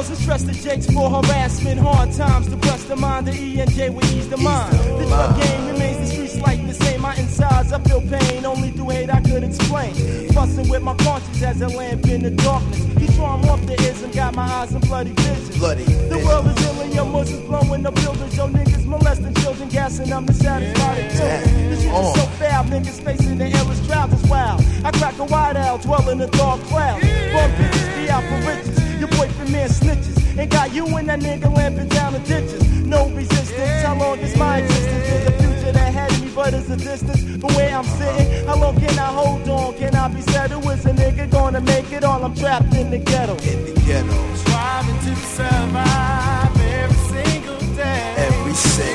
L's and stress the Jakes for harassment. Hard times to press the mind. The E and J will ease the mind. The drug game remains the streets like the same. My insides, I feel pain. Only through hate I could explain. Fussing with my conscience as a lamp in the darkness. Keep drawing off the ism. Got my eyes in bloody vision. The world is ill and your muscles blowing the buildings. Your niggas molesting children. Gassing them to satisfy the children. This shit is so foul. Niggas facing the endless trials is wild. I crack a wide out. Dwell in the dark cloud. Bum bitches be out for riches. Your boyfriend man snitches. And got you and that nigga lamping down the ditches. No resistance. How long is my existence? There's a future that had me, but it's a distance from where I'm sitting. How long can I hold on? Can I be settled? Is a nigga gonna make it all? I'm trapped in the ghetto. In the ghetto. Striving to survive every single day. Every single